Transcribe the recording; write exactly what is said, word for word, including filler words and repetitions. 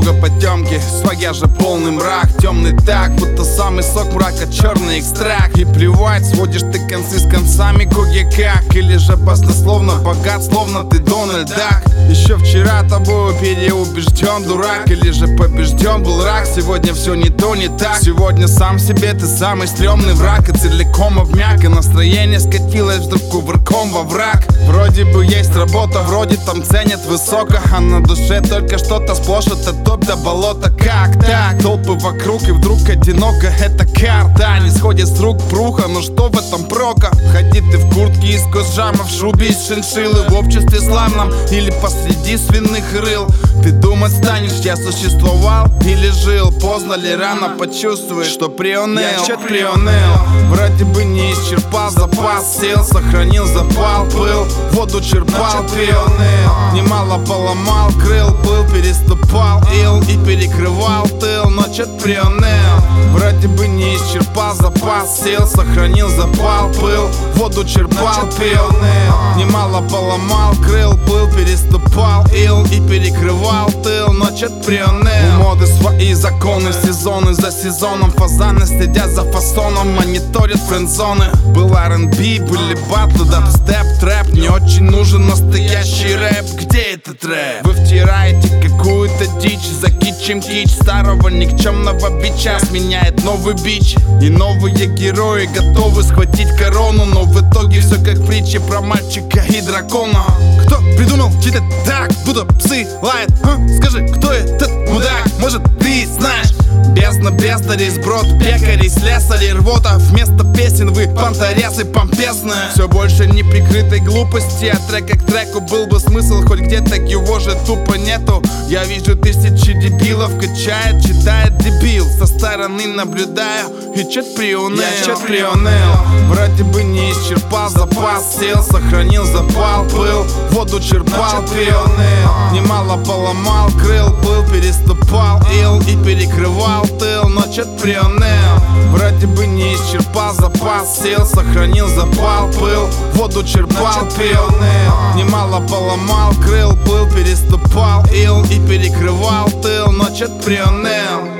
много потемки, своя же полный мрак. Темный так, будто самый сок мрака, черный экстракт. И плевать, сводишь ты концы с концами кое-как. Или же баснословно богат, словно ты Дональд Дак. Еще вчера тобой переубежден дурак. Или же побежден был рак. Сегодня все не то, не так. Сегодня сам себе ты самый стрёмный враг. И целиком обмяк, и настроение скатилось вдруг кувырком во враг. Вроде бы есть работа, вроде там ценят высоко, а на душе только что-то сплошь это топ до болота. Как так? Толпы вокруг и вдруг одиноко. Это карта, не сходит с рук пруха. Но что в этом прока? Ходи ты в куртке из кожзама, в шубе из шиншиллы, в обществе славном или посреди свиных рыл. Ты думать станешь, я существовал или жил? Поздно ли рано почувствуешь, что приуныл? Я чё-то приуныл. Вроде бы не исчерпал запас сил, сохранил запал, пыл, воду черпал, пил. Немало поломал, крыл, был, переступал ил и перекрывал тыл, но чё-то приуныл. Вроде бы не исчерпал запас сил, сохранил запал, пыл, воду черпал, пил. Немало поломал, крыл, был, переступал ил и перекрывал тыл, но чё-то приуныл. У моды свои законы, сезоны за сезоном. Фазаны следят за фасоном, мониторят френдзоны. Был ар энд би, были батлы, дабстеп, трэп. Не очень нужен настоящий рэп. Где этот рэп? Вы втираете какую-то дичь, за кичем кич старого никчемного бича сменяет новый бич. И новые герои готовы схватить корону, но в итоге все как в притче про мальчика и дракона. Кто придумал читать так, будто псы лают? А? Скажи, кто этот мудак? Может, ты знаешь? Бездна, бездарей, сброд, пекарей, слесарей, рвота. Вместо песен вы понторезы помпезные. Все больше неприкрытой глупости, от трека к треку был бы смысл, хоть где-то его же тупо нету. Я вижу тысячи дебилов, качает, читает дебил. Со стороны наблюдаю и чё-то приуныл. Я чё-то приуныл. Вроде бы не исчерпал запас сил, сохранил запал, пыл, воду черпал, пил. Немало поломал, крыл, был, переступал ил и перекрывал тыл, но чё-то приуныл. Вроде бы не исчерпал запас сил, сохранил запал, пыл, воду черпал, пил. Немало поломал, крыл, был, переступал ил и перекрывал тыл, но чё-то приуныл.